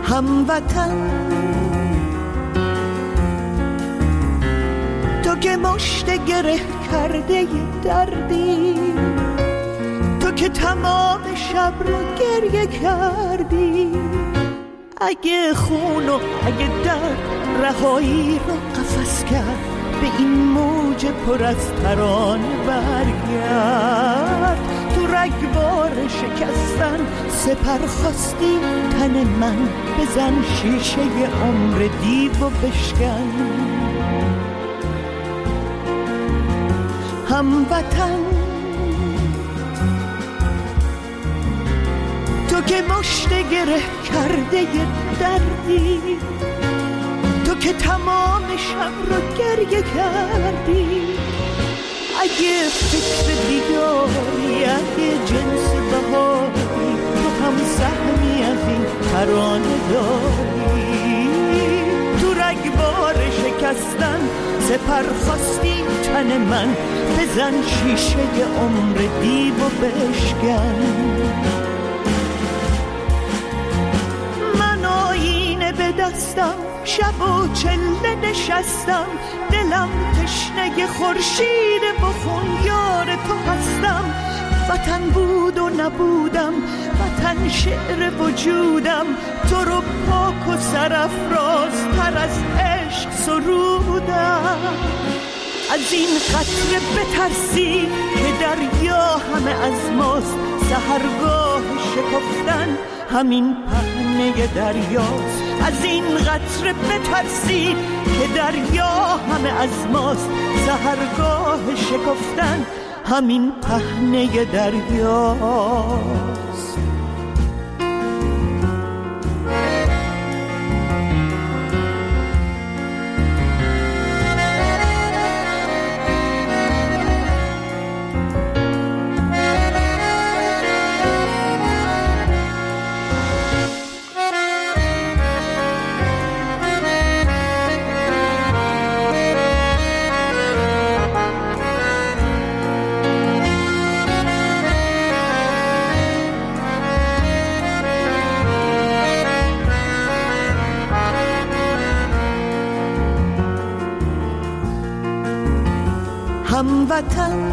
هموطن، تو که مشت گره کرده دردی، تو که تمام شب رو گریه کردی. اگه خون و اگه درد رهایی رو قفس کرد، به این موج پر از ترانه برگرد. تو رگبار شکستن سپر خواستی تن من، بزن شیشه عمر دیو و بشکن. هموطن، تو که مشت گره کرده دردی، تو که تمام شب رو گریه کردی. اگه فکر دیگاری، اگه جنس بهاری، تو هم سهمی از این ترانه داری. تو رگبار شکستن سپر خواستی تن من، بزن شیشه عمر دیو و بشکن. من آینه به دستم، شب و چله نشستم، دلم تشنه خورشید بخون یار تو هستم. وطن بود و نبودم، وطن شعر وجودم، تو رو پاک و سرافرازتر از عشق سرودم. از این قطره بترسی که دریا همه از ماست، سحرگاه شکفتن همین پهنه دریاست. از این قطره بترسی که دریا همه از ماست، سحرگاه شکفتن همین پهنه دریاست. هموطن،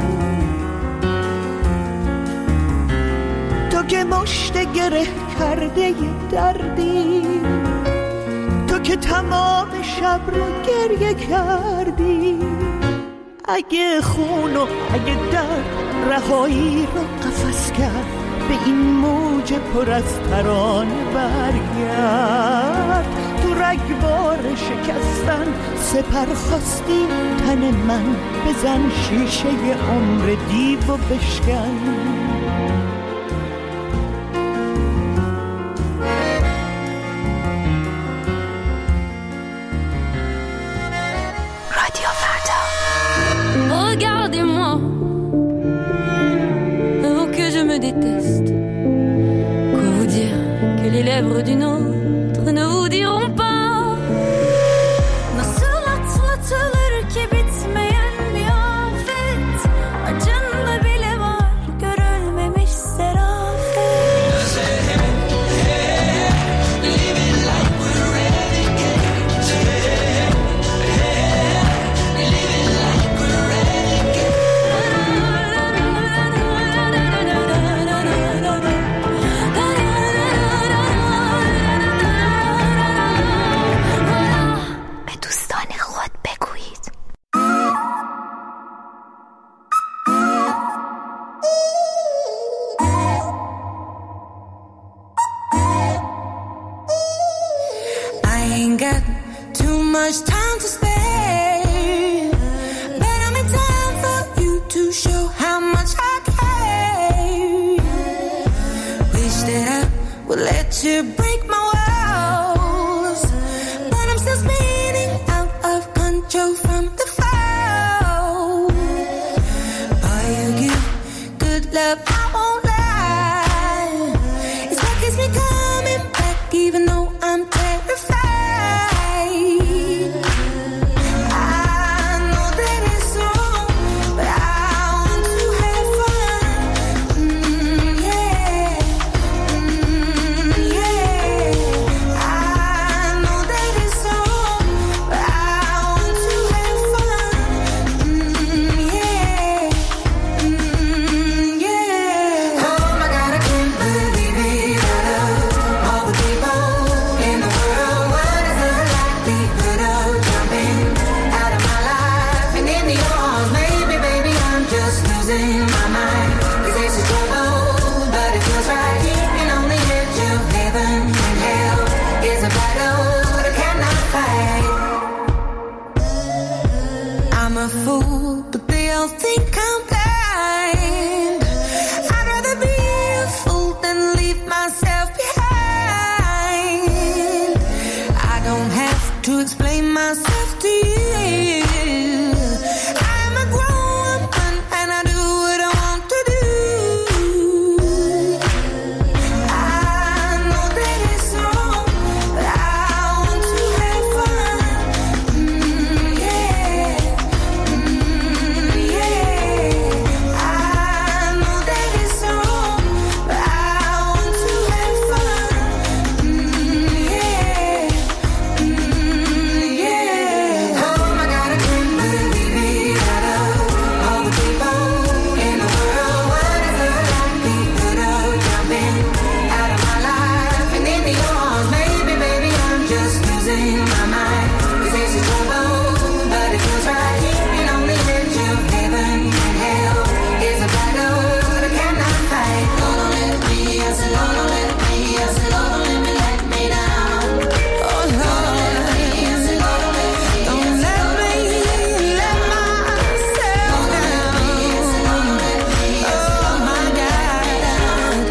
تو که مشت گره کرده دردی، تو که تمام شب رو گریه کردی. اگه خون و اگه درد رهایی رو قفس کرد، به این موج پر از ترانه برگرد. تو رگبار شکستن سپر خواستی تن من، بزن شیشه عمر دیو و بشکن. رادیو فردا. Regardez-moi, oh que je me déteste. Quoi vous dire que les lèvres d'une autre ne vous diront pas. Nasıl atlatılır ki bitmeyen bir afet, acında bile var görülmemiş serafet. Living like we're renegades. Living like we're renegades. به دوستان خود بگویید. I ain't got too much time to spare, but I'm in time for you to show how much I care. Wish that I would let you break my walls, but I'm still spinning out of control from the fall. Boy, you give good love, I won't lie. It's what keeps me coming back, even though I'm terrified. I know that it's wrong, but I want to have fun. Yeah. to explain myself to you. I'm a grown woman and I do what I want to do. I know that it's wrong, but I want to have fun. Yeah. Yeah. I know that it's wrong, but I want to have fun. Yeah. Yeah. Oh my God, I can't believe it. Out of all the people in the world, what is it like me? Could have jumping out of my life and into your arms, maybe, baby, I'm just losing my mind. 'Cause this is trouble, but it feels right. Keeping on the edge of heaven and hell is a battle that I cannot fight. Lord, don't let me, I said, Lord, don't let me, I said, Lord, don't let me down. Oh Lord, don't let me, I said, Lord, don't let me, don't let me let myself down. Oh my God.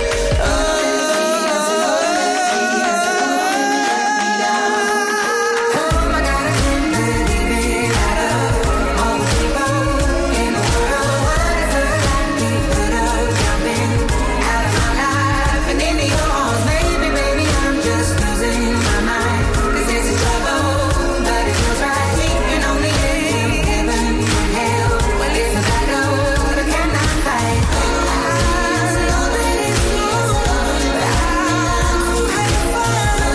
Oh my God, I can't believe it. Out of all the people in the world, what is it like me? Could have jumping out of my life and into your arms, maybe, baby, I'm just losing my mind. 'Cause this is trouble, but it feels right. Keeping on the edge of heaven and hell, well, it's a battle that I cannot fight. I know that it's wrong, but I want to have fun.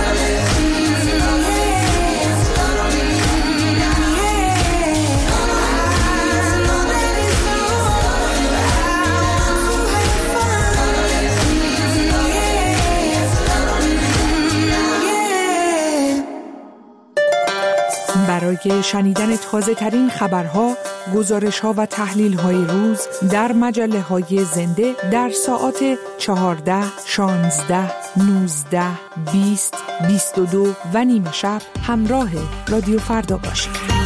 برای شنیدن تازه ترین خبرها، گزارش‌ها و تحلیل‌های روز در مجله‌های زنده در ساعات 14، 16، 19، 20، 22 و نیمه شب همراه رادیو فردا باشید.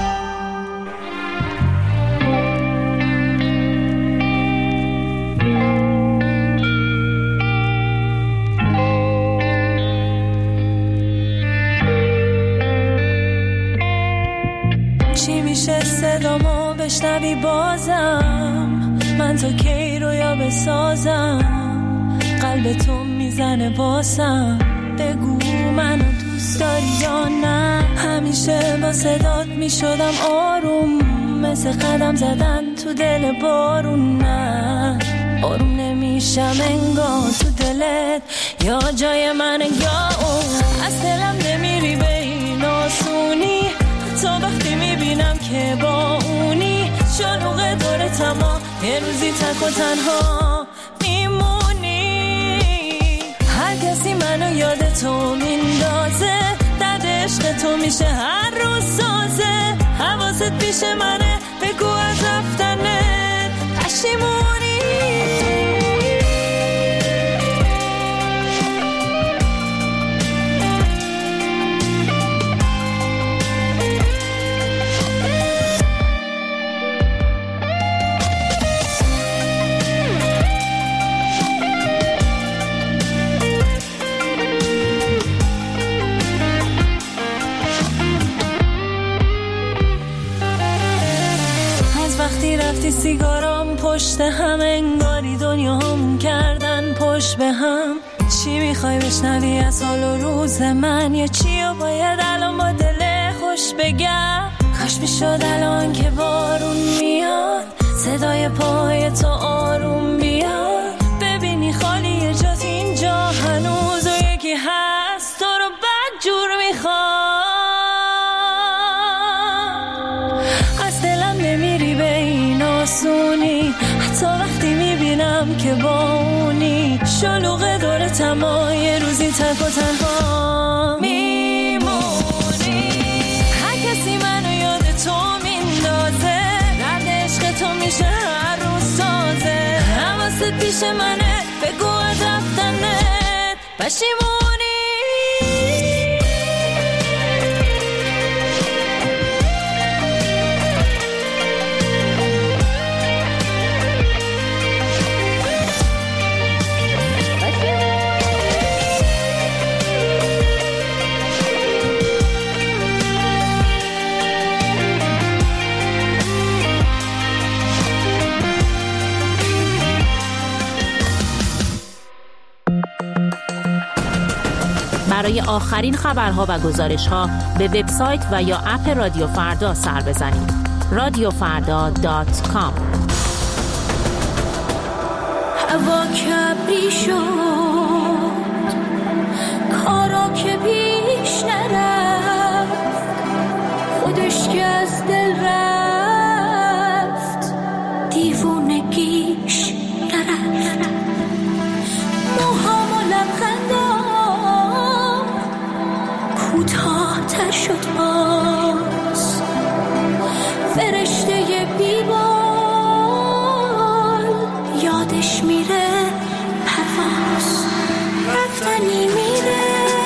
چی میشه صدامو بشنوی بازم؟ من تا کی رویا بسازم؟ قلب تو میزنه واسم، بگو منو دوست داری یا نه؟ همیشه با صدات میشدم آروم، مثل قدم زدن تو دل بارون. نه آروم نمیشم انگار تو دلت یا جای من یا اون. از دلم نمیری به این آسونی، تا وقتی میبینم که با اونی شلوغ دور تمام یه روزی تک و تنها میمونی. هر کسی منو یاد تو میندازه، درد عشق تو میشه هر روز سازه. حواست پیش منه، بگو از رفتنت پشیمونی. وقتی رفتی سیگارام پشت هم، انگاری دنیا همون کردن پشت به هم. چی میخوای بشنوی از حال و روز من، یا چی رو باید الان با دل خوش بگم؟ کاش میشد الان که بارون میاد، صدای پای تو آروم بیاد، ببینی خالی جات اینجا هنوز و یکی هست تو رو بد جور میخواد. از دلم نمیری به این آسونی، حتی وقتی میبینم که با اونی شلوغ دور تمام یه روزی تک و تنها میمونی. هر کسی منو یاد تو میندازه، درد عشق تو میشه هر روز سازه. حواست پیش منه، بگو از رفتنت پشیمونی. برای آخرین خبرها و گزارش‌ها به وبسایت و یا اپ رادیو فردا سر بزنید. radiofarda.com. هوا کبری شد، کارا که پیش نرفت، خودش که از دل رفت، دیوونگیش نرفت. موهام و لبخندام کوتاه‌تر شد باز، فرشته بیبال یادش میره پرواز. رفتنی میره،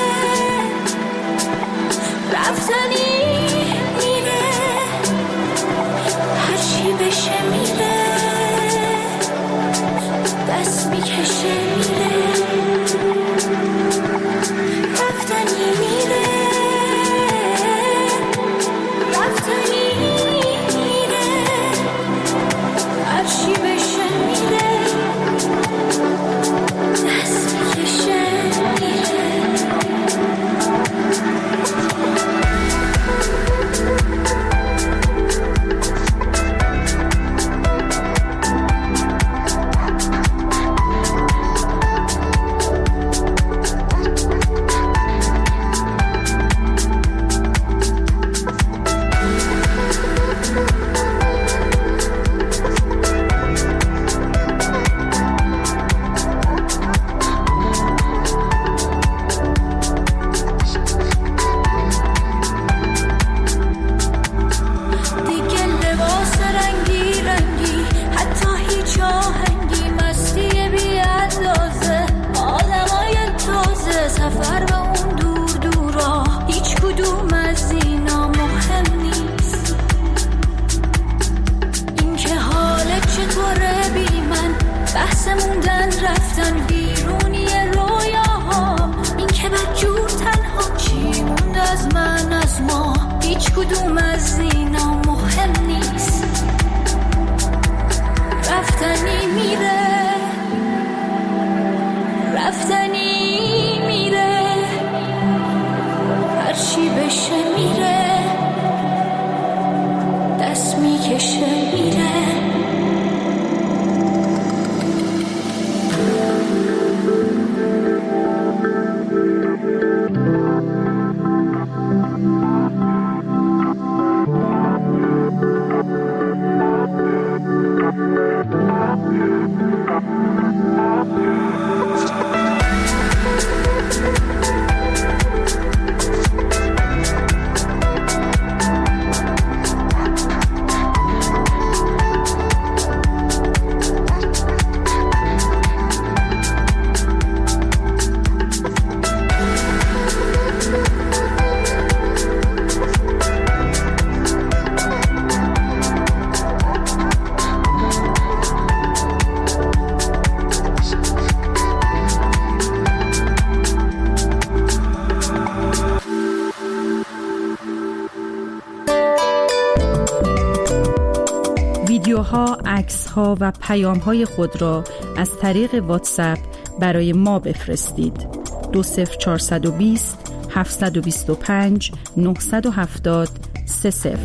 رفتنی میره، هرچی بشه میره، دست میکشه میره. رفتنی میره، رفتنی میره، هرچی بشه میره، دست میکشه میره. ویدیوها، عکس‌ها و پیام‌های خود را از طریق واتساپ برای ما بفرستید. 20420 725 970 30.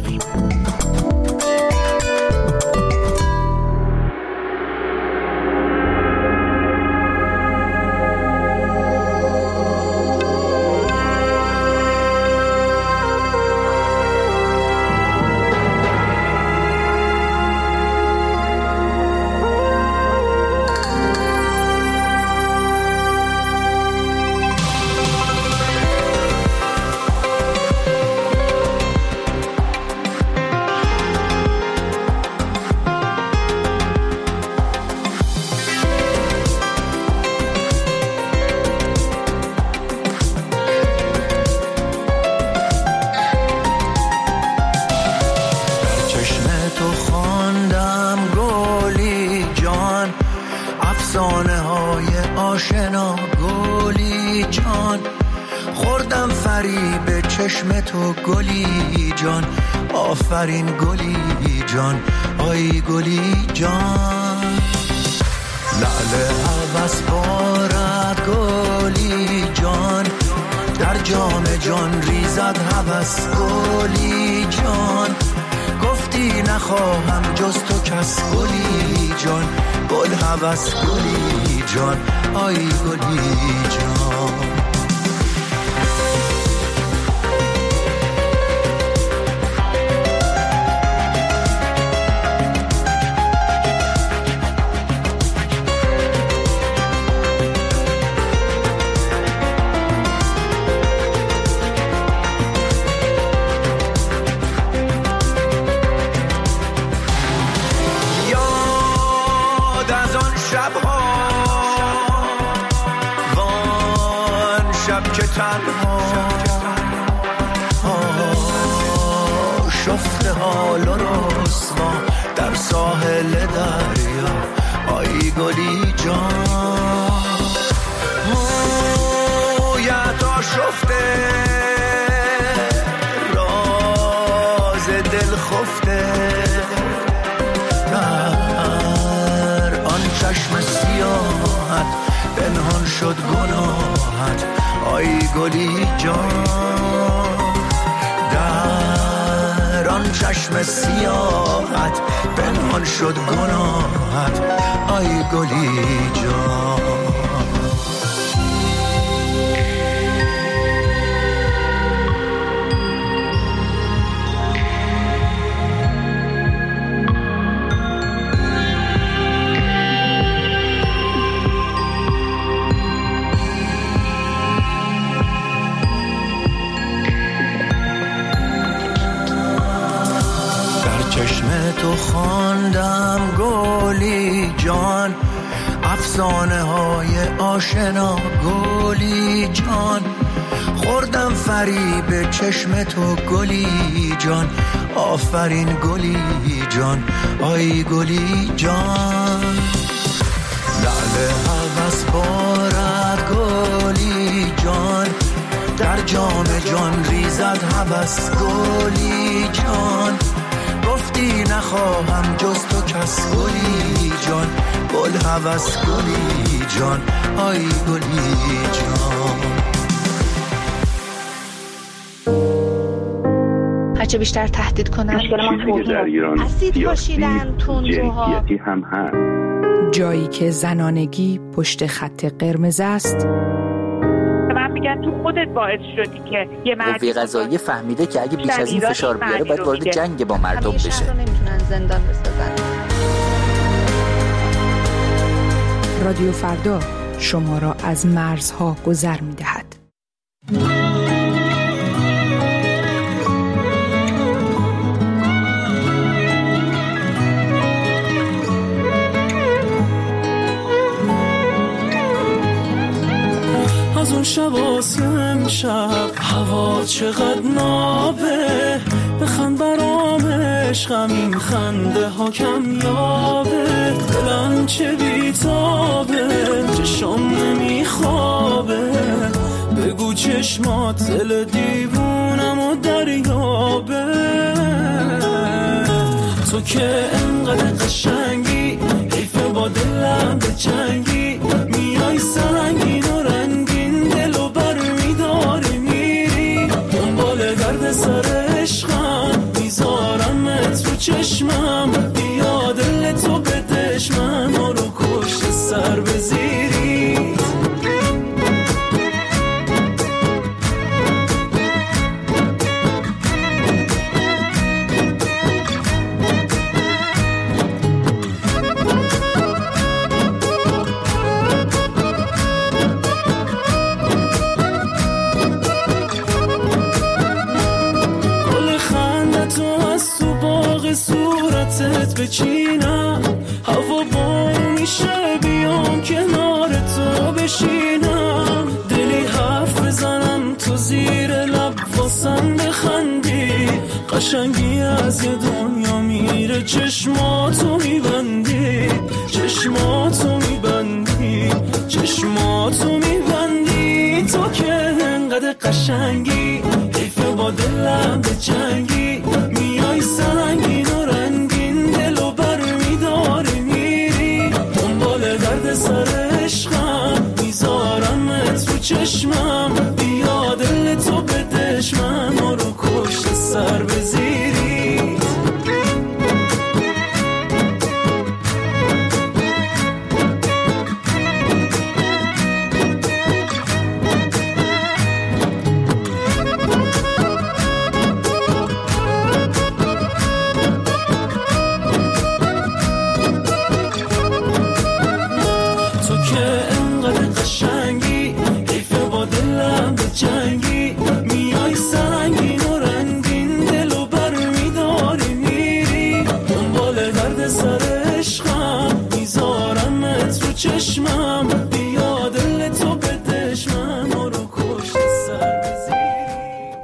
آشنا گلی جان، خوردم فریب چشم تو گلی جان. آفرین گلی جان، آی گلی جان. لعل عوض بارد گلی جان، جام جان ریزد هوس گلی جان، گفتی نخواهم جز تو کس گلی جان، گل هوس گلی جان، آی گلی جان. شفته حال و رسوا در ساحل دریا، آی گلی جان. مویت آشفته راز دل خفته، در آن چشم سیاحت پنهان شد گناهت، آی گلی جان. در آن چشم سیاحت پنهان شد گناهت، آی گلی جان. تو خواندم گلی جان، افسانه های آشنا گلی جان، خوردم فریب چشم تو گلی جان، آفرین گلی جان، آی گلی جان. لعل هوس بارد گلی جان، در جام جان ریزد هوس گلی جان، گفتی نخواهم جز تو کس گلی جان، گل هوس گلی جان، آی گلی جان. هرچه بیشتر تهدید کنن اسید پاشیدن تندروها هم هست. جایی که زنانگی پشت خط قرمز است، من میگن تو خودت باعث شدی که یه مرد قوه قضاییه فهمیده که اگه بیش از این فشار بیاره باید وارد جنگ با مردم بشه. همیشه رو نمیتونن زندان بسازن. رادیو فردا شما را از مرزها گذر می‌دهد. از اون شب آسم شب هوا چقدر نابه، بخند برام عشقم این خنده ها کم یابه، دلم چه بیتابه چشم نمیخوابه، بگو چشمات دل دیوونم و دریابه، تو که انقدر قشنگی حیفه با دلم به جنگی، میای سنگین و رنگین دلو بر میداری میری، دنبال درد سر عشقم میذارمت رو چشمم، بیا دل تو بدش من رو کشت سر بزیری. صورتت بچینم، هوا بارون میشه بیام کنار تو بشینم، دلی حرف بزنم تو زیر لب واسم بخندی، قشنگی از یه دنیا میره چشماتو میبندی، چشماتو میبندی، چشماتو میبندی، تو که انقدر قشنگی حیفه با دلم به جنگی، میای سنگین و رنگین دلو بر میداری میری، دنبال درد سر عشقم میذارمت رو چشمم، بیا دلت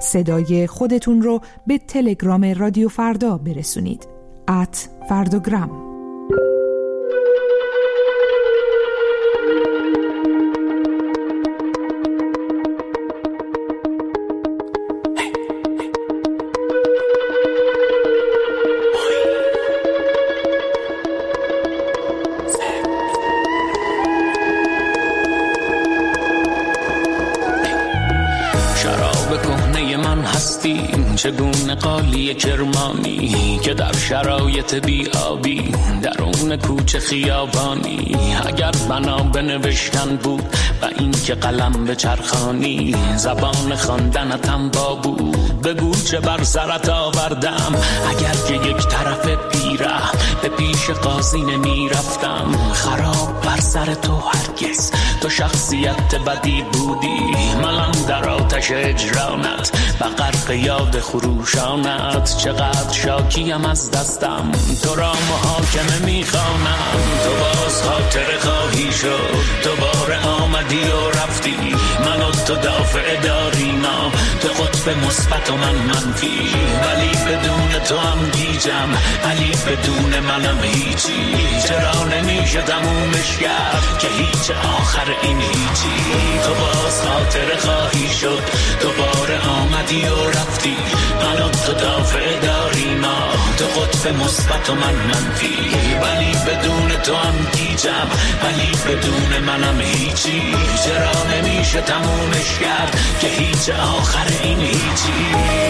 صدای خودتون رو به تلگرام رادیو فردا برسونید. @فرداگرام. چگونه قالی کرمانی که در شرایط بیابی درون کوچه خیابانی، اگر بنا بنوشتن بود و این که قلم به چرخانی، زبان خواندنتم با بود بگو چه بر سرت آوردم. اگر که یک طرف پیره به پیش قاضی نمی رفتم، خراب بر سر تو هرگز تو شخصیت بدی بودی. منم در آتش اجرانت و غرق یاد خروشانت، چقدر شاکیم از دستم تو را محاکمه میخوانم. تو باز خاطر خواهی شد، دوباره آمدی و رفتی، من و تو دافع داریم، تو قطب مثبت و من منفی، ولی بدون تو هم گیجم، ولی بدون منم هیچی. چرا نمیشه تمومش کرد که هیچ آخر این هیچی. تو باز خاطر خواهی شد، دوباره آمدی و رفتی، من و تو دافع داریم، تو قطب مثبت و من منفی، ولی بدون تو هم گیجم، ولی بدون منم هیچی. چرا نمیشه تمومش کرد که هیچ آخر این هیچی.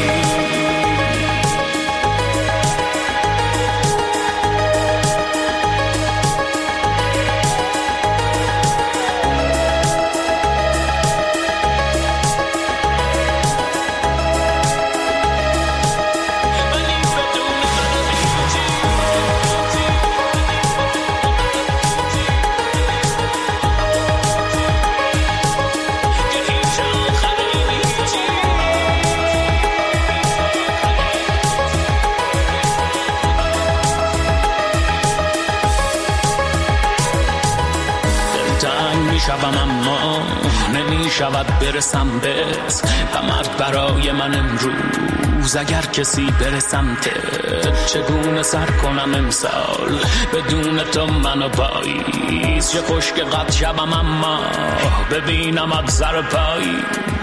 شبم اما نمیشود برسم بهت، غمت برای من امروز اگر کسی برسمت. چگونه سر کنم امسال بدون تو منو پاییز، چه خوش که قد شبم اما ببینمت سر پایی.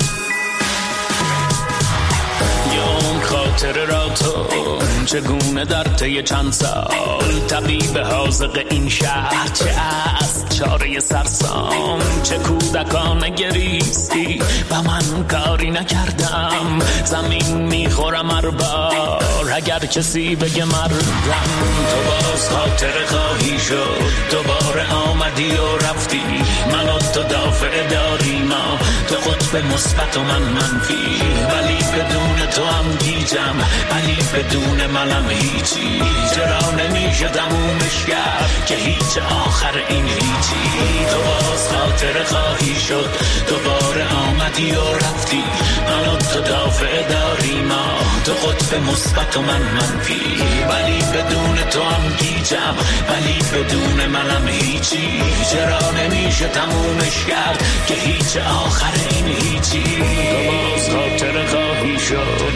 خاطر را تو چگونه در طی چند سال، طبیب حاذق این شهر چه است چاره سرسام، چه کودکانه گریستی و من کاری نکردم، زمین میخورم هر بار اگر کسی بگه مردم. تو باز خاطر خواهی شد، دوباره آمدی و رفتی، من و تو دافع داریم، تو قطب مثبت و من منفی، ولی بدون تو هم گیجم، ولی بدون منم هیچی. چرا نمیشه تمومش کرد که هیچ آخر این هیچی. تو باز خاطر خواهی شد، دوباره آمدی و رفتی، من و تو دافع داریم، تو قطب مثبت و من منفی، ولی بدون تو هم گیجم، ولی بدون منم هیچی. چرا نمیشه تمومش کرد که هیچ آخر این هیچی. تو باز خاطر خواهی شد،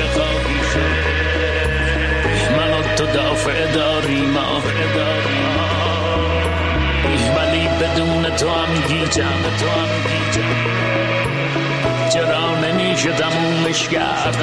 من و تو دافع داریم، ولی بدون تو هم گیجم. چرا نمیشه تمومش کرد.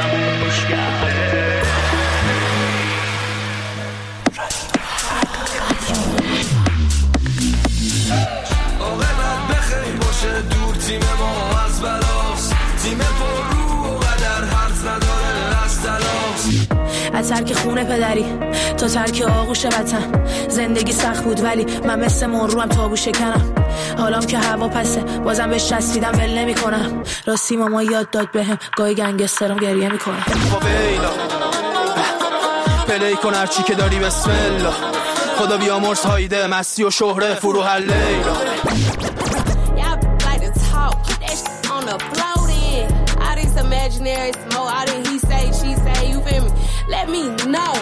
عاقبت بخیر باشه، دور تیم ما از بلاست، تیم پر رو و قدر حرف نداره از تلاش. از ترک خونه پدری تا ترک آغوش وطن، زندگی سخت بود ولی من مثل مرو هم تابو شکنم. حالام که هوا پسه بازم بهش چسبیدم ول نمی کنم. راستی ماما یاد داد بهم گاهی گنگسترم گریه می کنم. پلی کن هرچی که داری بسم الله، خدا بیامرز هایده مستی و شهره فروح اللیلا. Imaginary smoke, I didn't he say, she say, you feel me? Let me know.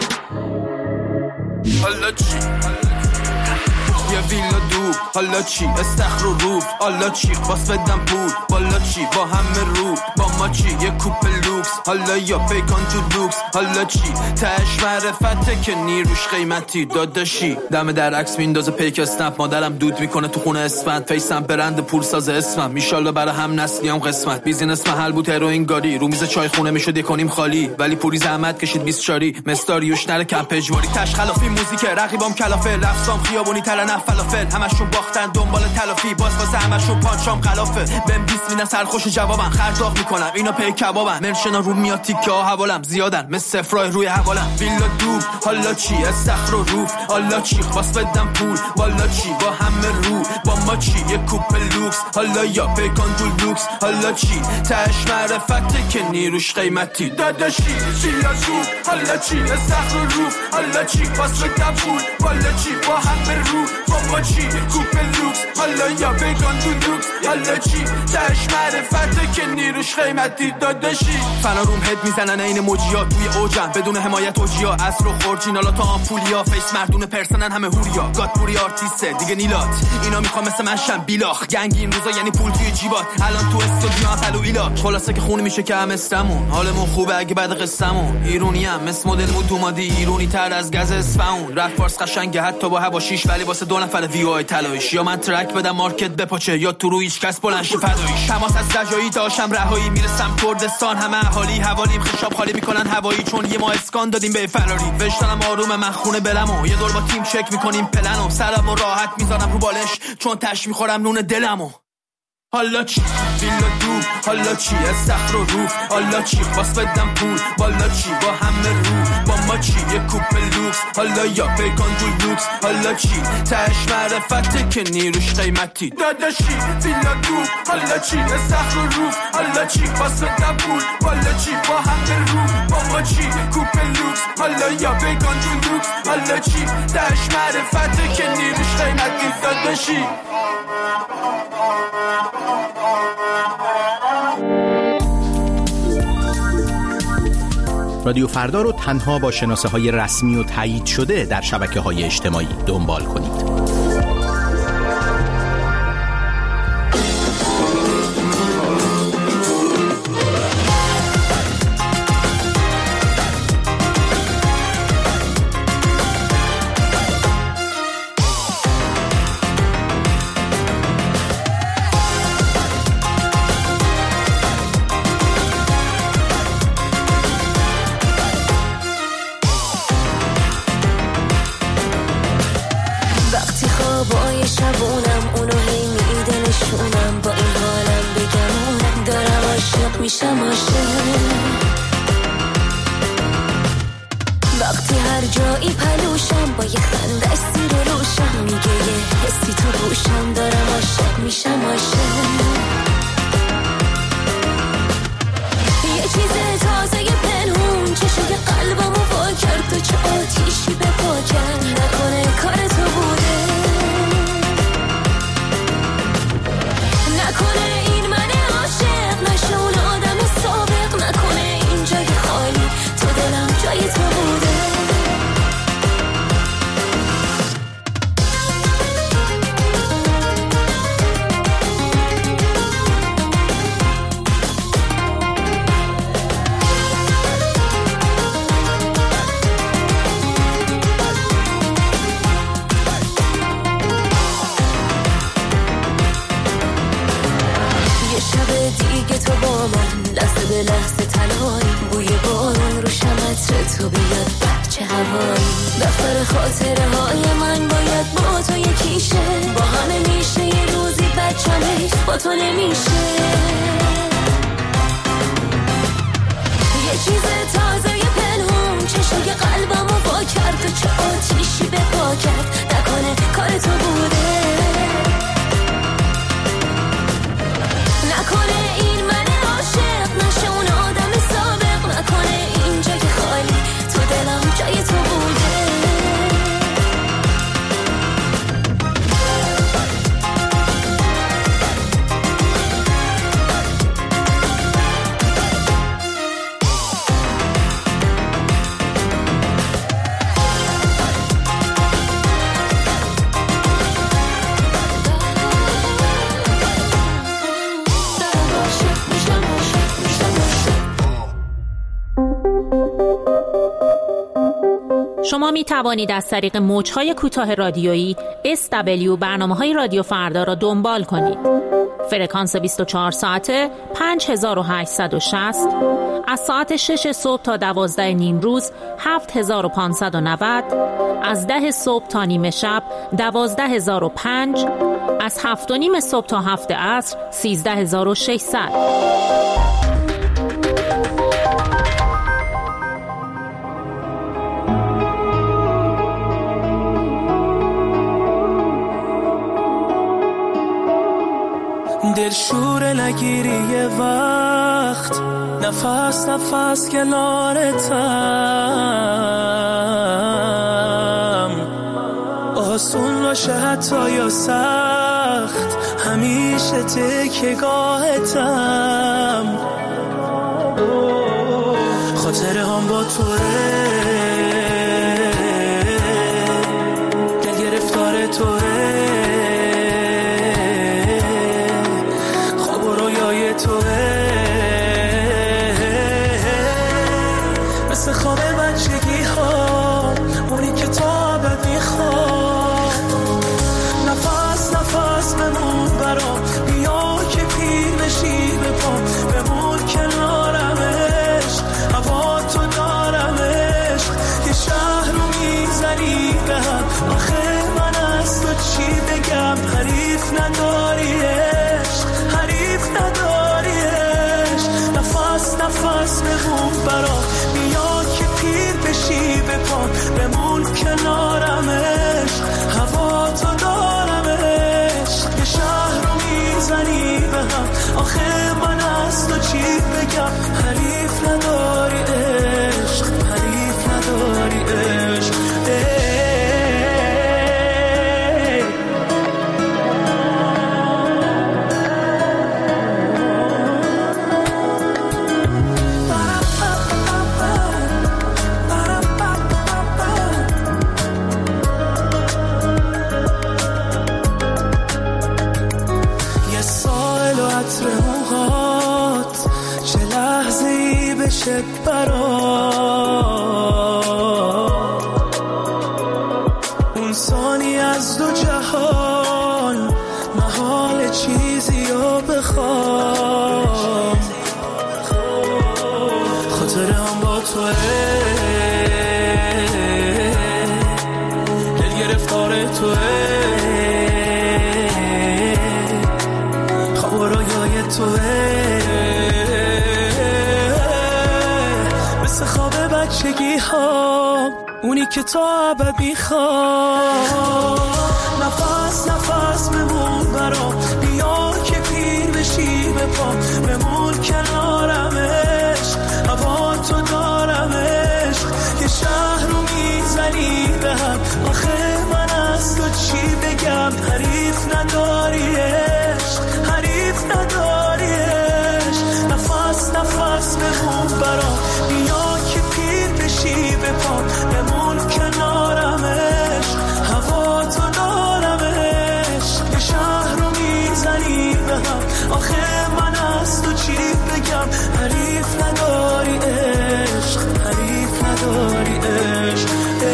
حالا چی؟ یه ویلا دور، حالا چی؟ استخر و روب، حالا چی؟ باس بدم پول، بالا چی؟ با همه رو، با ما چی؟ یه کوپ لوکس، حالا یا پیکان تو لوکس، حالا چی؟ تهش معرفته که نیروش قیمتی داداشی. دم در عکس میندازه پیک اسنپ، مادرم دود میکنه تو خونه اسفند، فیسم برند پولساز اسمم، میشالله برای هم نسلیام قسمت. بیزینس محل بود هروئین گاری، رو میز چای خونه میشد یکونیم خالی، ولی پوری زحمت کشید 20 چاری مستاریوش نره کمپ اجباری. تش خلافی موزیک رقیبام کلافه، رفسام خیابونی ترنه فلافل، همشون باختن دنبال تلافی، باز واسه همشون پانچام خلافه. بهم 20 میدن سرخوش جوابم، خرجاق میکنم اینا پی کبابم، مرشنا رو میاد تیکه ها حوالم زیادن مثل سفرای روی حوالم. ویلا دوب حالا چی؟ استخر و روف حالا چی؟ خواست بدم پول والا چی؟ با همه رو با ما چی؟ یه کوپ لوکس حالا یا پیکان تو لوکس، حالا چی؟ تهش معرفته که نیروش قیمتی داداشی. ویلا دوب حالا چی؟ استخر و روف حالا چی؟ خواست بدم پول والا چی؟ با همه رو با ما چی؟ یه کوپ لوکس حالا یا پیکان تو لوکس، حالا چی؟ تهش معرفته که نیروش قیمتی داداشی. فناروم هد میزنن این موجیا توی اوجن بدون حمایت اوجیا، اصر و خورجینالا تا آمپولیا، فیس مردون پرسنن همه هوریا، گادپوری آرتیسته دیگه نیلات، اینا میخوام مثل من شم بیلاخ، گنگ این روزا یعنی پول توی جیبات، الان تو استودیو حلو ایلا، خلاصه که خون میشه که همستمون، حالمون خوبه اگه بعد قصمون، ایرونی هم مثل مدلمون دومادی، ایرونی تر از گز اصفهون، رپ فارس قشنگه حتی با هواشیش، ولی واسه دو نفر وی او آی طلاییش، یا من ترک بدم مارکت بپاچه یا تو رو هیچ کس بلند شه فداییش. تماس از رجایی داشتم رهایی، میرسم کردستان همه اهالی حوالیم خشاب خالی میکنن هوایی، چون یه ما اسکان دادیم به فراری، وشتنم آروم من خونه بلمو، یه دور با تیم چک میکنیم پلنو، سرمو راحت میذارم رو بالش چون تش میخورم نون دلمو. حالا چی؟ ویلا دوب حالا چی؟ استخر و روف حالا چی؟ خواست بدم پول والا چی؟ با همه رو با ما چی؟ یه کوپ لوکس حالا یا پیکان تو لوکس، حالا چی؟ تهش معرفته که نیروش قیمتی داداشی. ویلا دوب حالا چی؟ استخر و روف حالا چی؟ خواست بدم پول والا چی؟ با همه رو با ما چی؟ یه کوپ لوکس حالا یا پیکان تو لوکس، حالا چی؟ تهش معرفته که نیروش قیمتی داداشی. رادیو فردا رو تنها با شناسه‌های رسمی و تایید شده در شبکه‌های اجتماعی دنبال کنید. وقتی هر جایی پلوشم با یه خندش سیر روشم، میگه یه حسی تو روشم دارم عاشق میشم عاشق. یه چیز تازه پنهون چشوی قلبمو وا کرد، تو چه آتیشی به پا کرد، نکنه کار تو بوده، نکنه این من عاشق نشه اون آدم سابق، نکنه این جای خالی تو دلم جای تو بوده. دیگه تو با من لحظه به لحظه تنهایی، بوی بارون رو شمعت تو بیاد بچه هوایی، دفتر خاطره های من باید با تو یکیشه، با همه میشه یه روزی بچم حیف با تو نمیشه. یه چیز تازه یه پنهون چشوی قلبمو وا کرد، و چه آتیشی به پا کرد، نکنه کار تو بوده، نکنه این من عاشق نشه اون آدم سابق، نکنه این جای خالی تو دلم جای تو بوده. شما می توانید از طریق موج‌های کوتاه رادیویی SW برنامه‌های رادیو فردا را دنبال کنید. فرکانس 24 ساعته 5860، از ساعت 6 صبح تا 12 نیم روز 7590، از 10 صبح تا نیمه شب 12005، از 7 و نیم صبح تا 7 عصر 13600. دلشور نگیری یه وقت، نفس نفس کنارتم، آسون باشه حتی یا سخت، همیشه تکیه‌گاهتم، خاطره هم با توه، دل گرفتار توه، مثل خواب بچگی ها، اونی که تا ابد میخواد، نفس نفس بمون برام، بیا که پیر بشی بپام، بمون کنارمش، هوا تو دارمش، یه شهر رو میزنی به هم، آخه من از تو چی بگم، حریف نداریش، حریف نداریش، نفس نفس بمون برام، بیا که پیر بشی بپام، بمون کنارمش، هوا تو دارمش، یه شهر رو میزنی به هم، آخه من از تو چی بگم، حریف نداری عشق، حریف نداری عشق. چه اون ثانی از دو جهان، محال چیزی رو بخوام، خاطره هم با توه، دل گرفتار توه، خواب و رویای توه، خواب بچگی ها، اونی که تا ابد میخواد، نفس نفس بمون برام، بیا که پیر بشی بپام، بمون کنارمش، هوا تو دارمش، یه شهر رو میزنی به هم، آخه من از تو چی بگم، حریف نداریش، حریف نداریش، نفس نفس بمون برام، بیا که پیر بشی بپام، بمون کنارمش، هوا تو دارمش، یه شهر رو میزنی به هم، آخه من از تو چی بگم، حریف نداری عشق، حریف نداری عشق.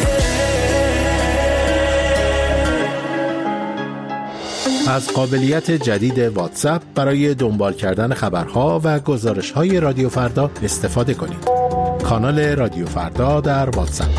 از قابلیت جدید واتساپ برای دنبال کردن خبرها و گزارش‌های رادیو فردا استفاده کنید. کانال رادیو فردا در واتساپ.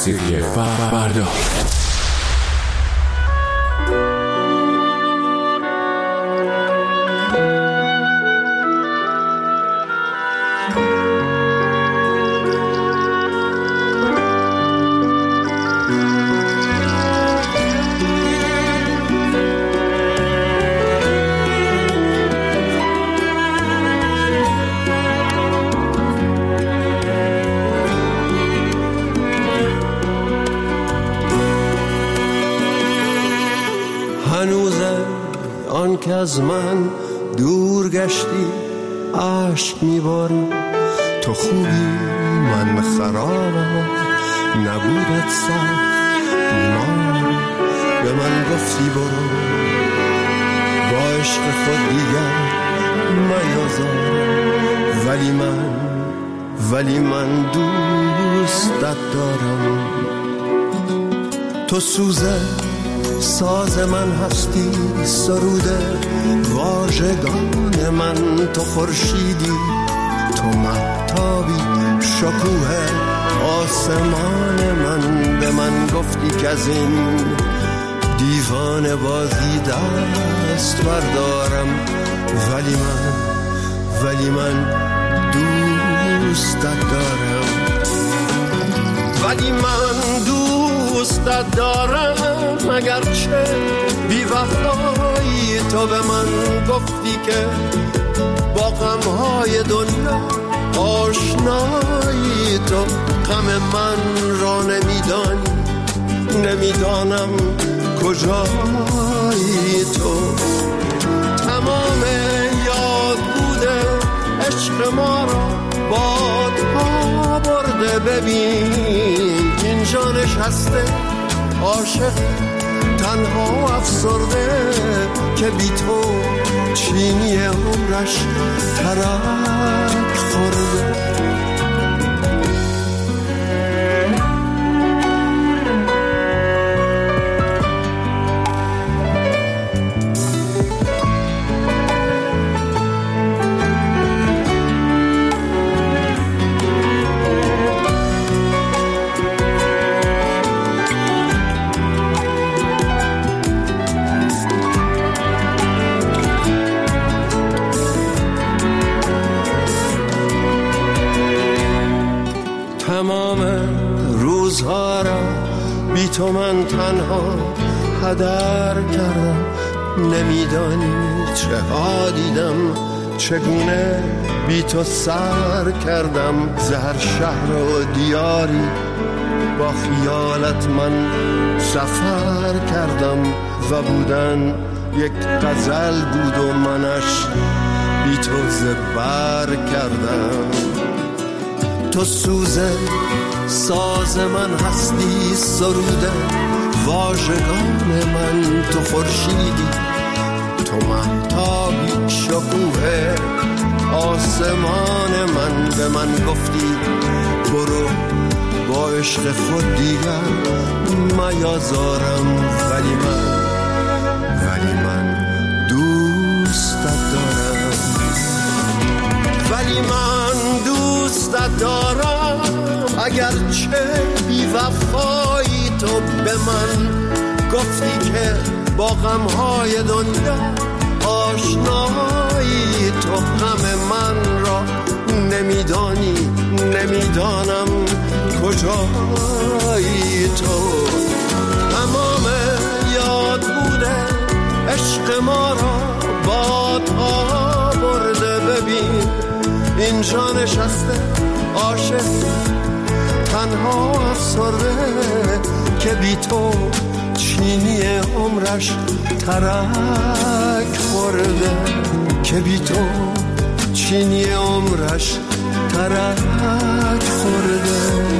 موسیقی فردا. که از من دور گشتی عشق میباری، تو خوبی من خرابم، نبودت سخت بیمار، به من گفتی برو با عشق خود دیگر میازار، ولی من دوستت دارم. تو سوزه ساز من هستی، سروده واژگان من، تو خورشیدی، تو مهتابی، شکوه آسمان من. به من گفتی که از این دیوانه بازی دست بردارم، ولی من دوستت دارم، دوستت دارم. اگرچه بی وفایی تو به من گفتی که با غمهای دنیا آشنایی، تو غم من را نمیدانم کجایی. تو تمام یاد بوده عشق ما را بادها برده، ببین اینجا نشسته عاشق تنها افسرده، که بی تو چینی عمرش ترک خورده. تمام روزها را بی تو من تنها هدر کردم، نمیدانی چه ها دیدم، چگونه بی تو سر کردم. زهر شهر و دیاری با خیالت من سفر کردم، و بودن یک غزل بود و منش بی تو زبر کردم. تو سوزه ساز من هستی، سروده واژگان من، تو خورشیدی، تو مهتابی، شکوه آسمان من. به من گفتی برو با عشق خود دیگر میازارم، ولی من دوستت دارم، دوستت دارم. اگرچه بی وفایی تو به من گفتی که با غمهای دنیا آشنایی، تو غم من را نمیدانم کجایی. تو تمام یاد بوده عشق ما را بادها برده، ببین اینجا نشسته عاشق تنها افسرده، که بی تو چینی عمرش ترک خورده، که بی تو چینی عمرش ترک خورده.